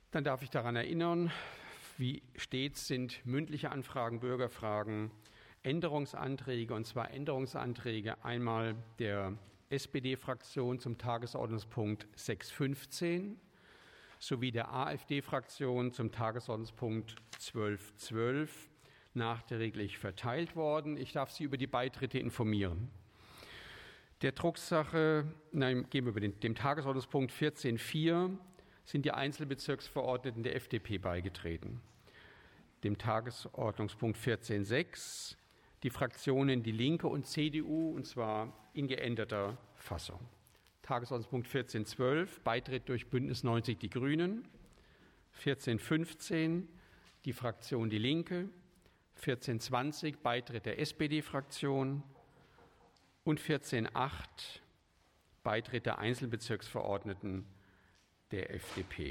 Dann darf ich daran erinnern, wie stets sind mündliche Anfragen, Bürgerfragen, Änderungsanträge, und zwar Änderungsanträge einmal der SPD-Fraktion zum Tagesordnungspunkt 6.15 sowie der AfD-Fraktion zum Tagesordnungspunkt 12.12 nachträglich verteilt worden. Ich darf Sie über die Beitritte informieren. Der Drucksache, gegenüber dem Tagesordnungspunkt 14.4 sind die Einzelbezirksverordneten der FDP beigetreten. Dem Tagesordnungspunkt 14.6 die Fraktionen Die Linke und CDU, und zwar in geänderter Fassung. Tagesordnungspunkt 14.12 Beitritt durch Bündnis 90 Die Grünen. 14.15 die Fraktion Die Linke. 14.20 Beitritt der SPD-Fraktion. Und 14.8 Beitritt der Einzelbezirksverordneten der FDP.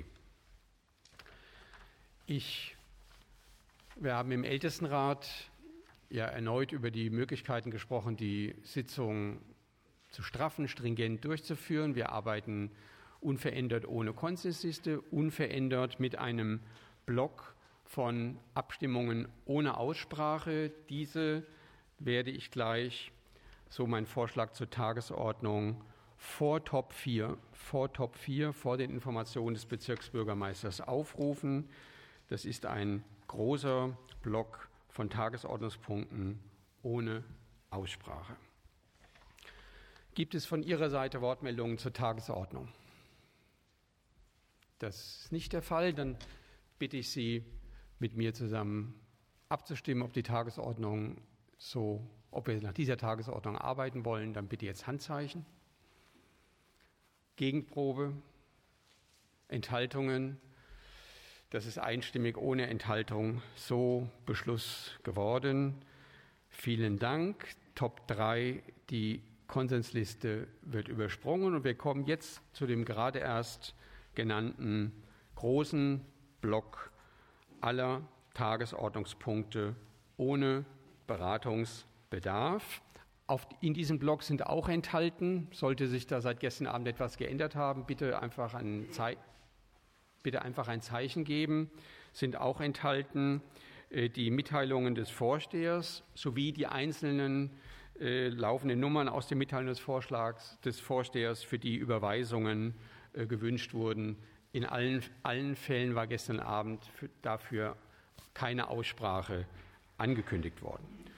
Wir haben im Ältestenrat erneut über die Möglichkeiten gesprochen, die Sitzung zu straffen, stringent durchzuführen. Wir arbeiten unverändert ohne Konsensliste, unverändert mit einem Block von Abstimmungen ohne Aussprache. Diese werde ich gleich, so mein Vorschlag zur Tagesordnung, vor Top 4, vor den Informationen des Bezirksbürgermeisters aufrufen. Das ist ein großer Block von Tagesordnungspunkten ohne Aussprache. Gibt es von Ihrer Seite Wortmeldungen zur Tagesordnung? Das ist nicht der Fall. Dann bitte ich Sie, mit mir zusammen abzustimmen, ob wir nach dieser Tagesordnung arbeiten wollen. Dann bitte jetzt Handzeichen. Gegenprobe, Enthaltungen. Das ist einstimmig ohne Enthaltung so Beschluss geworden. Vielen Dank. Top 3, die Konsensliste wird übersprungen und wir kommen jetzt zu dem gerade erst genannten großen Block aller Tagesordnungspunkte ohne Beratungsbedarf. In diesem Block sind auch enthalten, sollte sich da seit gestern Abend etwas geändert haben, bitte einfach ein Zeichen geben, sind auch enthalten die Mitteilungen des Vorstehers sowie die einzelnen laufenden Nummern aus den Mitteilungen des Vorstehers, für die Überweisungen gewünscht wurden. In allen Fällen war gestern Abend dafür keine Aussprache angekündigt worden.